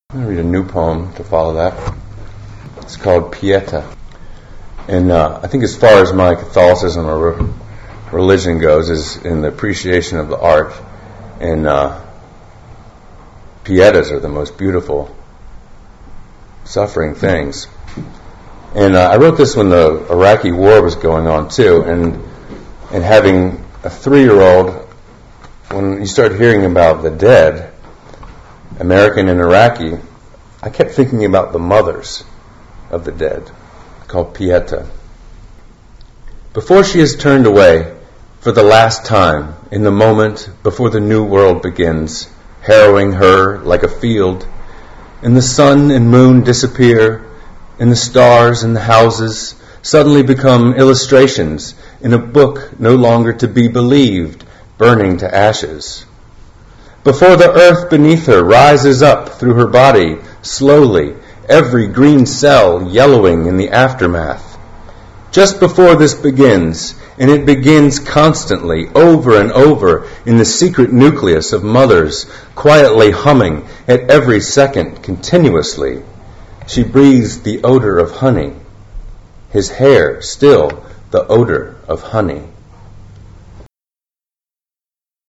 I'm going to read a new poem to follow that. It's called Pieta. And I think as far as my Catholicism or religion goes is in the appreciation of the art. And pietas are the most beautiful suffering things. And I wrote this when the Iraqi war was going on too. And having a 3-year-old, when you start hearing about the dead, American and Iraqi, I kept thinking about the mothers of the dead, called Pieta. Before she is turned away for the last time, in the moment before the new world begins, harrowing her like a field, and the sun and moon disappear, and the stars and the houses suddenly become illustrations in a book no longer to be believed, burning to ashes. Before the earth beneath her rises up through her body, slowly, every green cell yellowing in the aftermath. Just before this begins, and it begins constantly, over and over, in the secret nucleus of mothers, quietly humming at every second, continuously, she breathes the odor of honey. His hair, still the odor of honey.